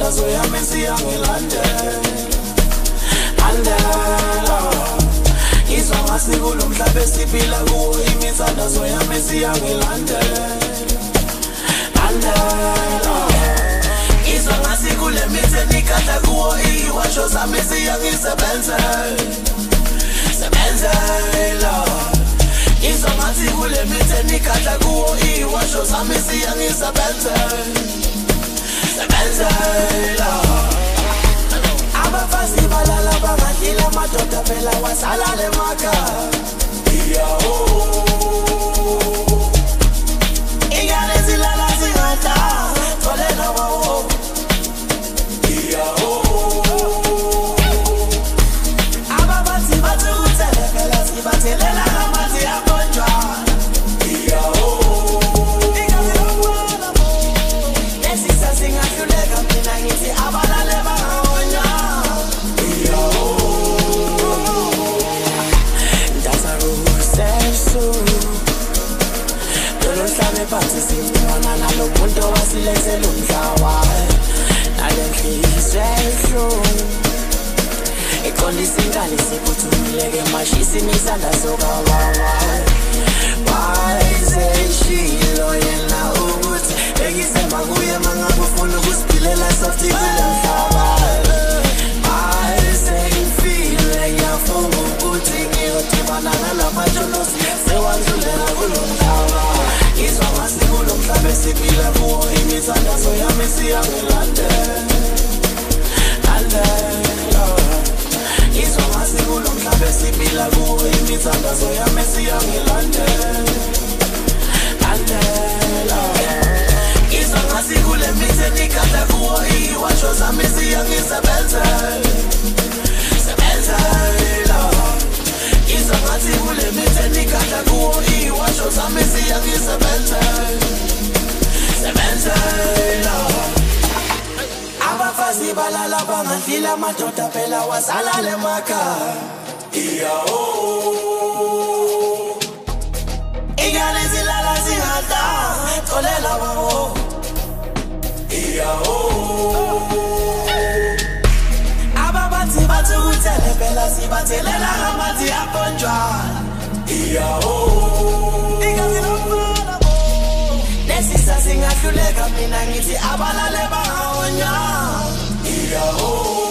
imithandazo yami siyangilandela ngizwa ngasi kulo mhlaba esiphila kuwo imithandazo yami siyangilandela ngizwa ngasi kule mithi nikadla kuwo iwasho zami siyangisebenzela ngizwa ngasi kule mithi nikadla kuwo iwasho zami siyangisebenzela abafazi balala bangadlile amadoda phela wasalale emakhaya ingane zilala zingadla tholela wawo ababathi bathi uthele phela sibathelela amanzi abonjwana nesisa singahluleka mina ngithi abalale bangahonya phansi simona nalomuntu owasilethela umhlaba nalenhliziyo ehlungu iqondisa ingane siphuthumileke mashisini isandla sokawawa wayezeshilo yena ukuthi bekisema kuye mangabe ufuna ukusiphilela soft kule mhlaba wayesengifile ngiyafuna ukuthi ngiyodibana nalamajonosi sewandlulela kulo mhlaba ngizwa ngasi kulo mhlaba esiphila kuwo imithandazo yami siyangilandela ngizwa ngasi kulo mhlaba esiphila kuwo imithandazo yami siyangilandela ngizwa ngasi kule mithi nikadla kuwo iwasho zami siyangisebenzela ngizwa ngathi kule mithi nikadla kuwo iwasho zami siyangisebenzela abafazi balala bangadlile amadoda phela wasalale emakhaya ingane zilala zingadla tholela wawo ababathi bathi uthele phela sibathelela amanzi abonjwana nesisa singahluleka mina ngithi abalale bangahonya